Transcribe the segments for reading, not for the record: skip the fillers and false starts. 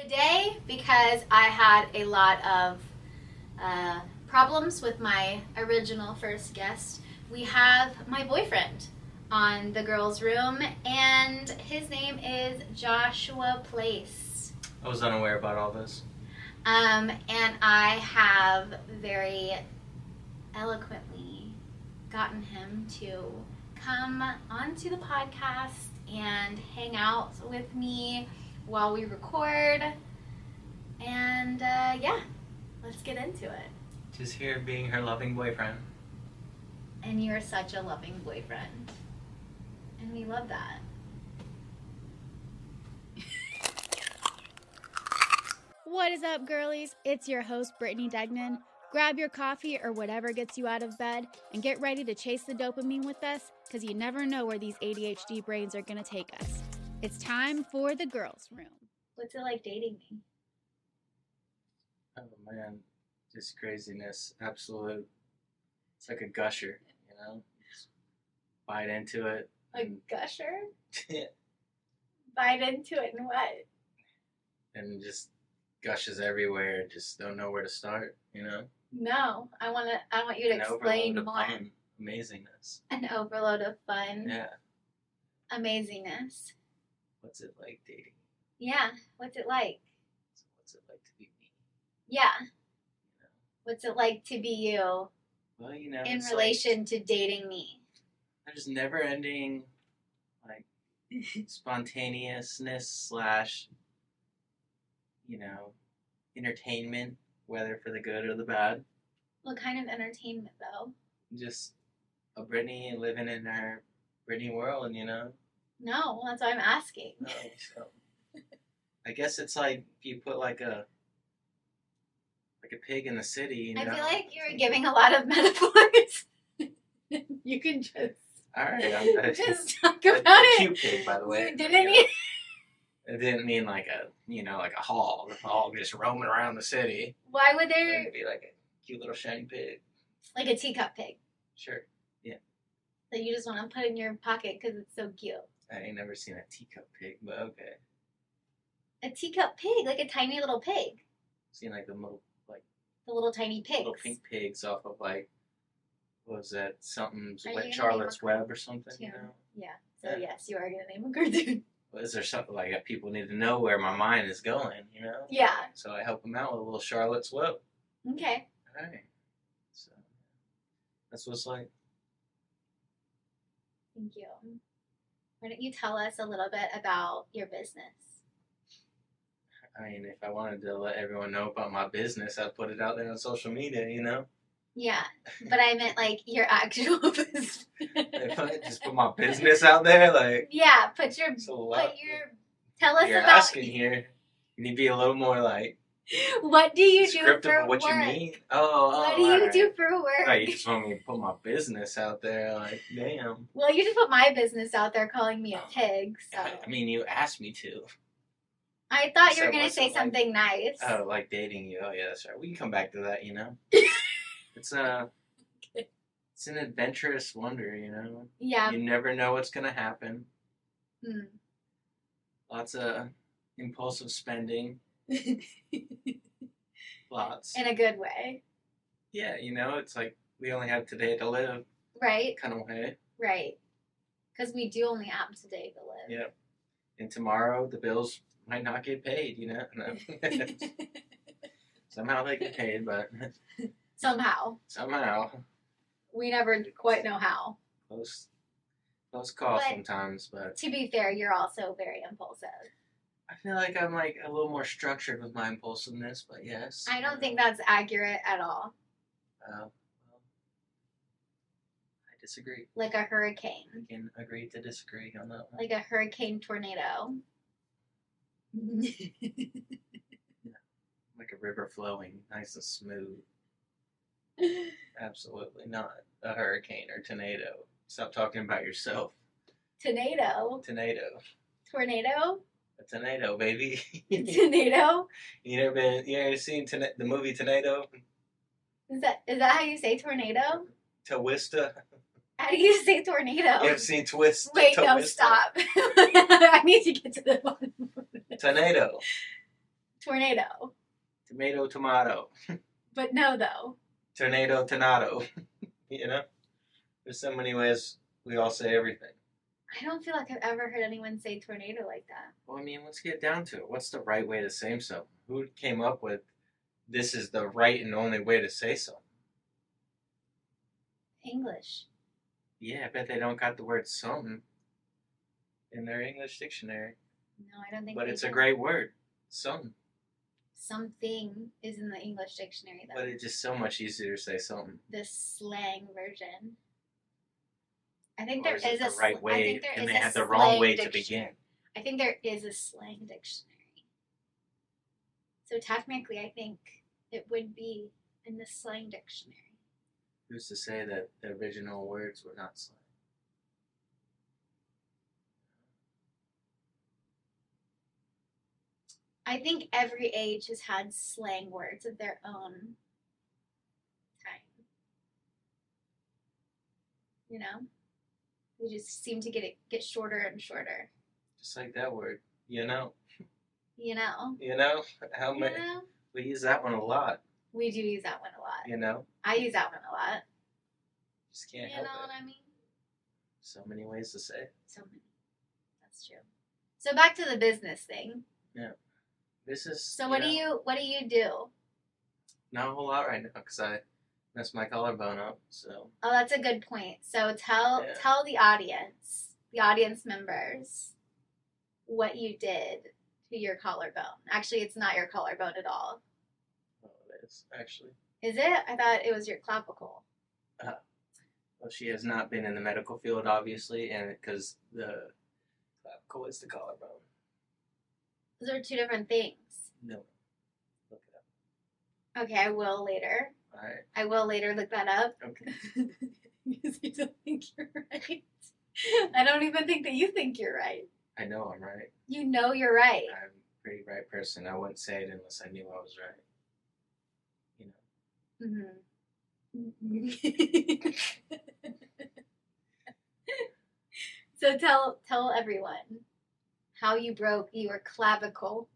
Today, because I had a lot of problems with my original first guest, we have my boyfriend on the girls' room, and his name is Joshua Place. I was unaware about all this. And I have very eloquently gotten him to come onto the podcast and hang out with me while we record. And yeah, let's get into it. Just here being her loving boyfriend. And you're such a loving boyfriend. And we love that. What is up, girlies? It's your host, Brittany Degnan. Grab your coffee or whatever gets you out of bed and get ready to chase the dopamine with us, because you never know where these ADHD brains are going to take us. It's time for the girls' room. What's it like dating me? Oh man, just craziness. Absolute. It's like a gusher, you know? Just bite into it. A gusher? Yeah. Bite into it and what? And just gushes everywhere. Just don't know where to start, you know? No, I want you to explain overload more. of fun. Amazingness. An overload of fun. Yeah. Amazingness. What's it like dating? Yeah. What's it like? What's it like to be me? Yeah. You know? What's it like to be you Well, you know, in it's relation to dating me? there's never ending, like, spontaneousness / you know, entertainment, whether for the good or the bad. What kind of entertainment, though? Just a Brittany living in her Brittany world, you know? No, that's what I'm asking. No, so I guess it's like if you put like a pig in the city, you know? I feel like you were giving a lot of metaphors. You can just Alright, just talk a about it. cute pig, by the way. You didn't It didn't mean like a, you know, like a hog just roaming around the city. Why would there It'd be like a cute little shiny pig. like a teacup pig Sure. that you just want to put in your pocket because it's so cute? I ain't never seen a teacup pig, but okay. A teacup pig, like a tiny little pig. Seen like the little tiny pigs. little pink pigs off of like, what was that, something's Are you Wet gonna Charlotte's name a Web or something, you cartoon? know? Yeah. So Yeah. yes, you are gonna name a cartoon. Well, is there something like that people need to know where my mind is going, you know? Yeah. So I help them out with a little Charlotte's Web. Okay. Alright. So that's what it's like. Thank you. Why don't you tell us a little bit about your business? I mean, if I wanted to let everyone know about my business, I'd put it out there on social media, you know? Yeah, but I meant like your actual business. If I just put my business out there, like, Yeah, tell us you're about asking here. You need to be a little more like what do you do descriptive for of what work? you mean. Oh, What do you alright. do for work? Oh, you just want me to put my business out there, like, damn. Well, you just put my business out there calling me a pig, so I mean, you asked me to. I thought you were So gonna what's say it like? something nice. Oh, like dating you. Oh, yeah, that's right. We can come back to that, you know? It's an adventurous wonder, you know? Yeah. You never know what's gonna happen. Hmm. Lots of impulsive spending. Lots. In a good way, Yeah, you know, it's like we only have today to live right? kind of way. Right. Because we do only have today to live. Yeah. And tomorrow the bills might not get paid, you know? No. Somehow they get paid, but Somehow. somehow We never quite know how. close call But- sometimes, but To be fair, you're also very impulsive. I feel like I'm like a little more structured with my impulsiveness, but yes. I don't think that's accurate at all. Well, I disagree. Like a hurricane. We can agree to disagree on that one. Like a hurricane tornado. Like a river flowing, nice and smooth. Absolutely not a hurricane or tornado. Stop talking about yourself. Tornado. Tornado. Tornado? A tornado, baby. Tornado? You ever seen the movie Tornado? Is that how you say tornado? Twista? How do you say tornado? You ever seen Twist? Wait, no, Twista? stop. I need to get to the bottom of it. Tornado. Tornado. Tomato, tomato. But no, though. Tornado, tornado. You know? There's so many ways we all say everything. I don't feel like I've ever heard anyone say tornado like that. Well, I mean, let's get down to it. What's the right way to say something? Who came up with this is the right and only way to say something? English. Yeah, I bet they don't got the word something in their English dictionary. No, I don't think But they it's a do. great word. Something. Something is in the English dictionary, though. But it's just so much easier to say something. The slang version. I think Or there is it is the a right I way, think there and is they a had the wrong slang way to dictionary. begin. I think there is a slang dictionary. So technically, I think it would be in the slang dictionary. Who's to say that the original words were not slang? I think every age has had slang words of their own time. You know? They just seem to get shorter and shorter. Just like that word. You know? You know? You know? How You many? know? We use that one a lot. We do use that one a lot. You know? I use that one a lot. Just can't You help know it. what I mean? So many ways to say it. So many. That's true. So back to the business thing. This is. So what do you do? Not a whole lot right now because I messed my collarbone up. So Oh, that's a good point. So tell the audience members, what you did to your collarbone. Actually, it's not your collarbone at all. oh, it is actually. Is it? I thought it was your clavicle. Well, she has not been in the medical field, obviously, and because the clavicle is the collarbone. Those are two different things. No, look it up. Okay, I will later. All right. I will later look that up. Okay. Because you don't think you're right. I don't even think that you think you're right. I know I'm right. You know you're right. I'm a pretty right person. I wouldn't say it unless I knew I was right. You know. Mm-hmm. So tell everyone how you broke your clavicle.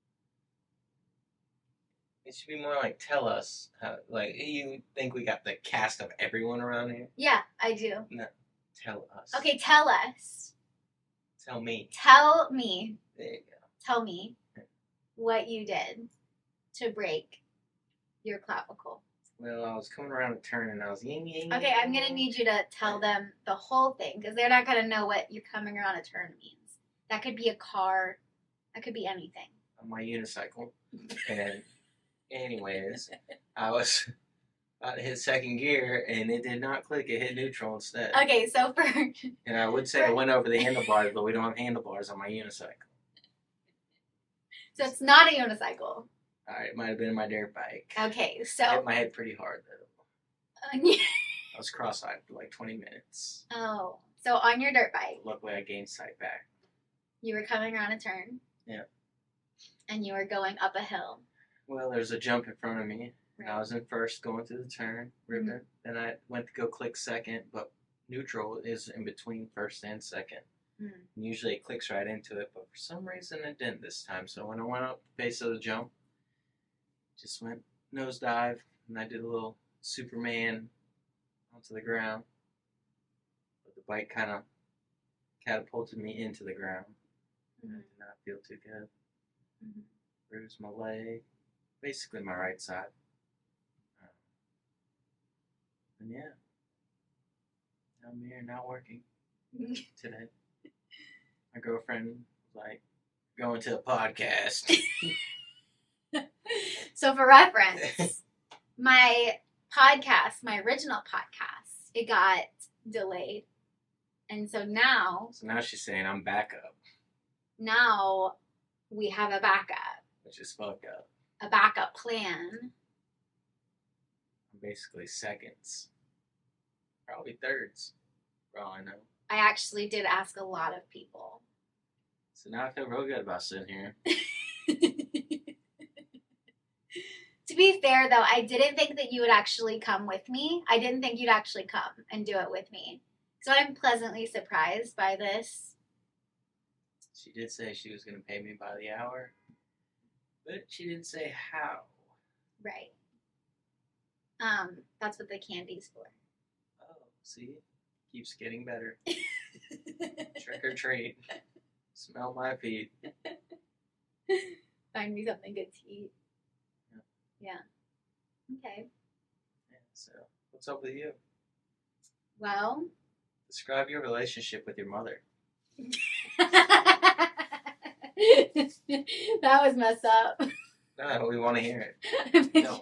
It should be more like tell us how. Like you think we got the cast of everyone around here? Yeah, I do. Tell us. Okay, tell us. Tell me. Tell me. There you go. Tell me what you did to break your clavicle. Well, I was coming around a turn and I was ying ying. Okay, I'm gonna need you to tell them the whole thing because they're not gonna know what you're coming around a turn means. That could be a car. That could be anything. On my unicycle. And anyways, I was about to hit second gear and it did not click. It hit neutral instead. Okay, so for And I would say I went over the handlebars, but we don't have handlebars on my unicycle. so it's not a unicycle. Alright, it might have been my dirt bike. Okay, I so hit my head pretty hard though. I was cross-eyed for like 20 minutes. oh, so on your dirt bike, Luckily I gained sight back. you were coming around a turn. Yeah. And you were going up a hill. Well, there's a jump in front of me, and I Right. was in first going through the turn, ripping. Then I went to go click second, but neutral is in between first and second. Mm. And usually it clicks right into it, but for some reason it didn't this time. So when I went up the face of the jump, just went nosedive, and I did a little Superman onto the ground. But the bike kind of catapulted me into the ground. I did not feel too good. Mhm. Bruised my leg, basically my right side. And yeah, I'm here not working today. My girlfriend was like, going to a podcast. So for reference, my podcast, my original podcast, it got delayed. And so now So now she's saying I'm back up, we have a backup which is fucked up. plan. I'm basically seconds, probably thirds, for all I know. I actually did ask a lot of people. So now I feel real good about sitting here. To be fair, though, I didn't think that you would actually come with me. I didn't think you'd actually come and do it with me. So I'm pleasantly surprised by this. She did say she was going to pay me by the hour. But she didn't say how. Right. That's what the candy's for. Oh, see? Keeps getting better. Trick or treat. Smell my feet. Find me something good to eat. Yeah. Okay. Yeah, so, what's up with you? Well. Describe your relationship with your mother. That was messed up. No, we want to hear it. No,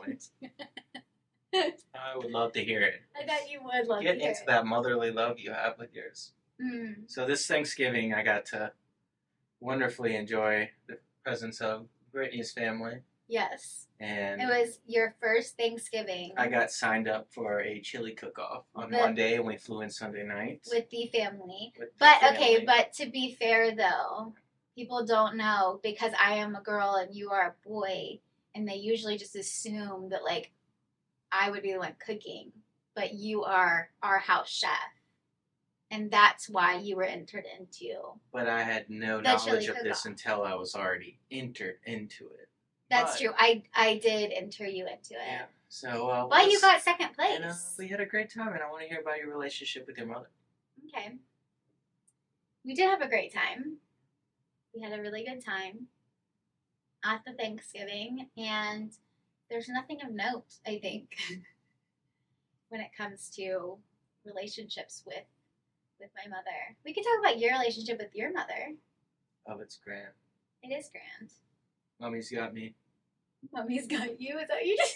I would love to hear it. I bet you would love to Get hear into it. that motherly love you have with yours. Mm. So this Thanksgiving, I got to wonderfully enjoy the presence of Brittany's family. Yes. And it was your first Thanksgiving. I got signed up for a chili cook-off on Monday, and we flew in Sunday night. With the family. Family. Okay, but to be fair, though, people don't know because I am a girl and you are a boy, and they usually just assume that, like, I would be the one cooking, but you are our house chef. And that's why you were entered into. But I had no knowledge of this until I was already entered into it. That's true. I did enter you into it. Yeah. So, but you got second place. And, we had a great time, and I want to hear about your relationship with your mother. Okay. We did have a great time. We had a really good time at the Thanksgiving, and there's nothing of note, I think, when it comes to relationships with my mother. We could talk about your relationship with your mother. Oh, it's grand. It is grand. Mommy's got me. Mommy's got you? Is that what you just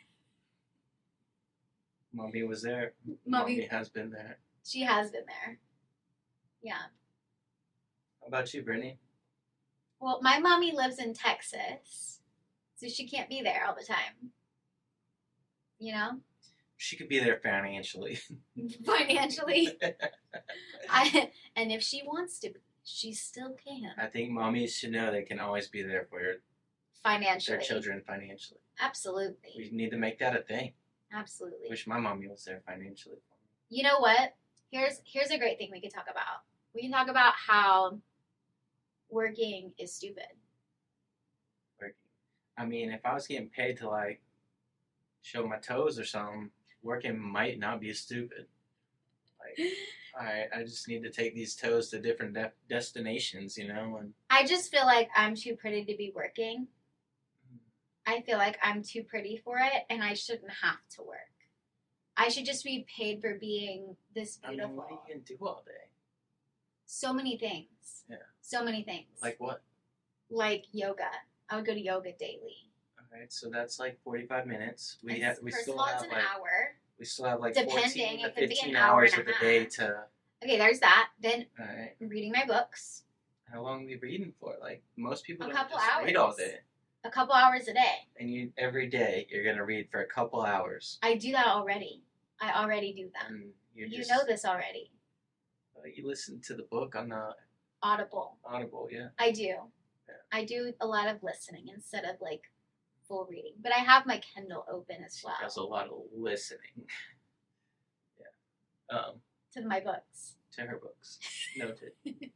Mommy was there. Mommy has been there. She has been there. Yeah. How about you, Brittany? Well, my mommy lives in Texas, so she can't be there all the time. You know? She could be there financially. Financially? And if she wants to be, she still can. I think mommies should know they can always be there for financially. Their children financially. Absolutely. We need to make that a thing. Absolutely. Wish my mommy was there financially for me. You know what? Here's a great thing we could talk about. We can talk about how working is stupid. Working. I mean, if I was getting paid to, like, show my toes or something, working might not be stupid. Like, alright, I just need to take these toes to different destinations, you know? And I just feel like I'm too pretty to be working. I feel like I'm too pretty for it, and I shouldn't have to work. I should just be paid for being this beautiful. I mean, what are you going to do all day? So many things. Yeah. So many things. Like what? Like yoga. I would go to yoga daily. Alright, so that's like 45 minutes. We First still of all, have it's an hour. We still have like Depending, 14 to it could be 15 an hour hours and of a the day half. to... Okay, there's that. Then Alright. reading my books. How long are we reading for? Like, most people A don't couple just hours. read all day. A couple hours a day. And every day, you're going to read for a couple hours. I do that already. I already do that. And you know this already. You listen to the book on the... Audible, yeah. I do. Yeah. I do a lot of listening instead of, like, full reading. But I have my Kindle open as well. She does a lot of listening. Yeah. To my books. To her books. Noted.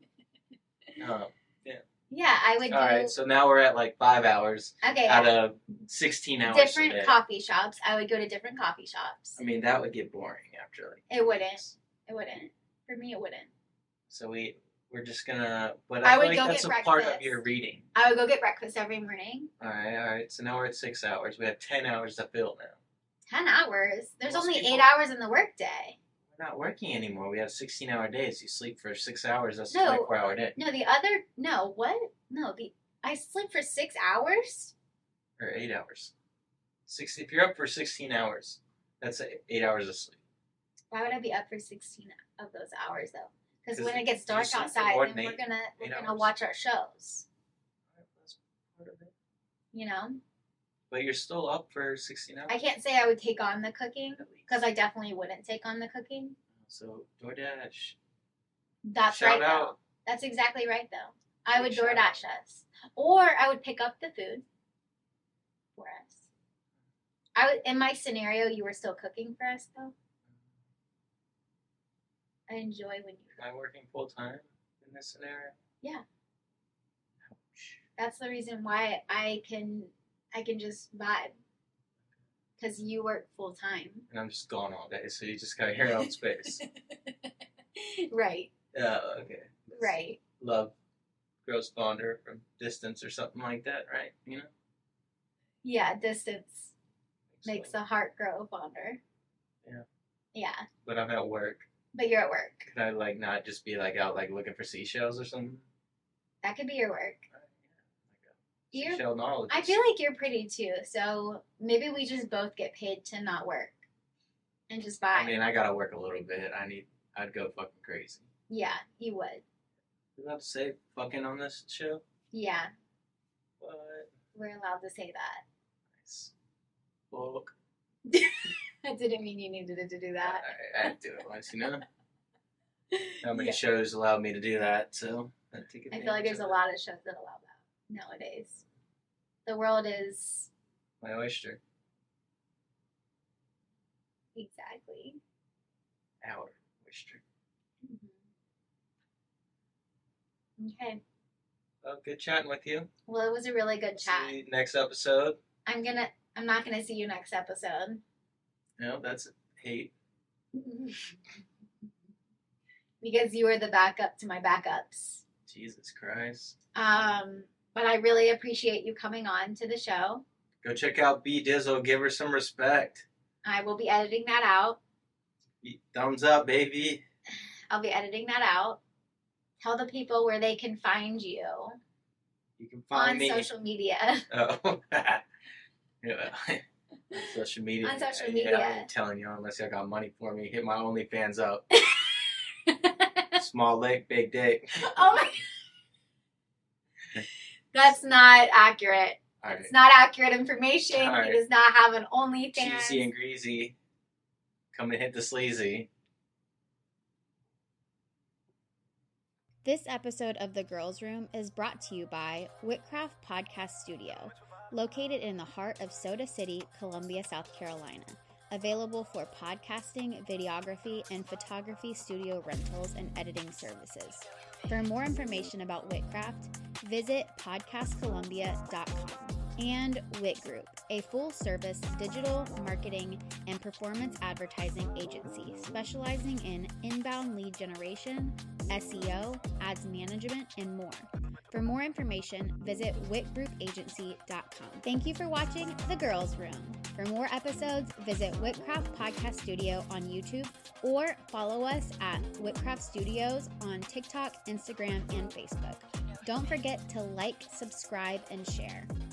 Yeah, I would do... Alright, so now we're at like 5 hours out of 16 hours different a day. coffee shops. I would go to different coffee shops. I mean, that would get boring after like... It wouldn't. It wouldn't. For me, it wouldn't. So we're just gonna... But I I would feel like go that's get a part of breakfast. your reading. I would go get breakfast every morning. Alright. So now we're at 6 hours. We have 10 hours to fill now. 10 hours? There's Most only people- 8 hours in the workday. We're not working anymore. We have 16-hour days. You sleep for 6 hours. That's a No. 24-hour day. No, what? No, I sleep for 6 hours? Or 8 hours. If you're up for 16 hours, that's 8 hours of sleep. Why would I be up for 16 of those hours, though? Because 'Cause when it gets you dark sleep for outside, more then than we're eight gonna hours. watch our shows. That's part of it. You know? But you're still up for 16 hours? I can't say I would take on the cooking, At least. because I definitely wouldn't take on the cooking. So, DoorDash. That's Shout right, though. out. That's exactly right, though. I would Big shout DoorDash us. Or I would pick up the food for us. In my scenario, you were still cooking for us, though. I enjoy when you Am I working full time in this scenario? Yeah. Ouch. That's the reason why I can just vibe. Because you work full time. And I'm just gone all day, so you just got your own space. Right. Oh, okay. Right. Love grows fonder from distance or something like that, right? You know? Yeah, distance makes the heart grow fonder. Yeah. Yeah. But I'm at work. But you're at work. Could I, like, not just be, like, out, like, looking for seashells or something? That could be your work. Seashell knowledge. I feel like you're pretty too, so maybe we just both get paid to not work and just buy. I mean, I gotta work a little bit. I'd go fucking crazy. Yeah, you would. You allowed to say fucking on this show? Yeah, What? we're allowed to say that. Nice. Fuck. I didn't mean you needed to do that. I had to do it once, you know? How many shows allowed me to do that, so I take I feel like there's a lot of shows that allow that nowadays. The world is... My oyster. Exactly. Our oyster. Mm-hmm. Okay. Well, good chatting with you. Well, it was a really good chat. See you next episode. I'm not gonna see you next episode. No, that's hate. Because you were the backup to my backups. Jesus Christ. But I really appreciate you coming on to the show. Go check out B Dizzle. Give her some respect. I will be editing that out. Thumbs up, baby. I'll be editing that out. Tell the people where they can find you. You can find on me. social media. Oh. Yeah. On social media. On social Yeah, media. I'm telling you, unless y'all got money for me, hit my OnlyFans up. Small leg, big dick. Oh my. That's not accurate. All right. It's not accurate information. All right. He does not have an OnlyFans. Cheesy and greasy. Come and hit the sleazy. This episode of The Girls Room is brought to you by Whitcraft Podcast Studio, located in the heart of Soda City, Columbia, South Carolina. Available for podcasting, videography, and photography studio rentals and editing services. For more information about Whitcraft, visit podcastcolumbia.com. And Whit Group, a full-service digital marketing and performance advertising agency specializing in inbound lead generation, SEO, ads management, and more. For more information, visit whitgroupagency.com. Thank you for watching The Girls Room. For more episodes, visit Whitcraft Podcast Studio on YouTube or follow us at Whitcraft Studios on TikTok, Instagram, and Facebook. Don't forget to like, subscribe, and share.